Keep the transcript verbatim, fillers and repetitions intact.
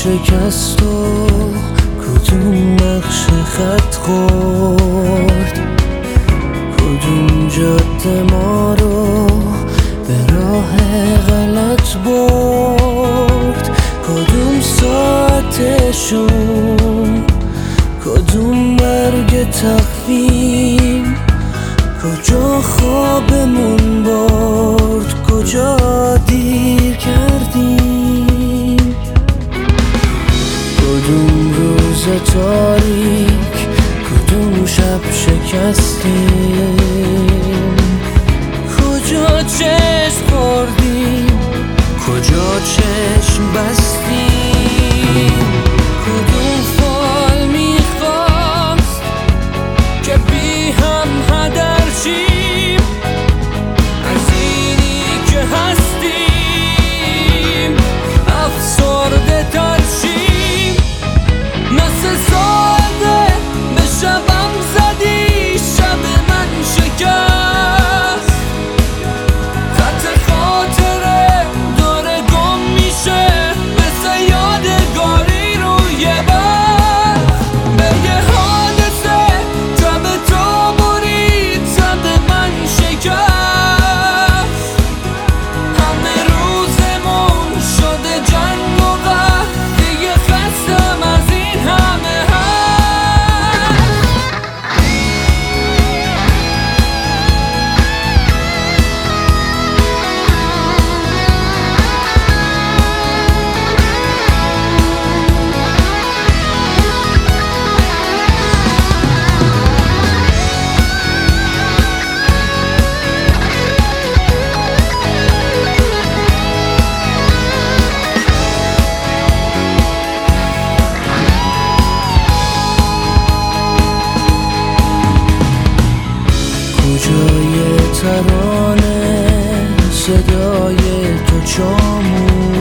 شکست و کدوم نقش خط خورد، کدوم جاده ما رو به راه غلط برد، کدوم ساعتشون، کدوم مرگ تقویم، کجا خوابمون برد، کجا دیر کردیم، کدوم روز تاریک، کدوم شب شکستیم، کجا چشم خوردیم، کجا چشم بستیم، کدوم فال میخواست که بی هم هدر شیم از اینی که هستیم، افسرده تر شیم. مثل ساده به شبم زدی، شب من شکست، خط خاطره داره گم میشه مثل یادگاری روی برق. به یه حادثه تب تو برید، تب من شکست، همه روزمون شده جنگ و قهر، دیگه خستم از این همه کجای ترانه صدای تو چامون،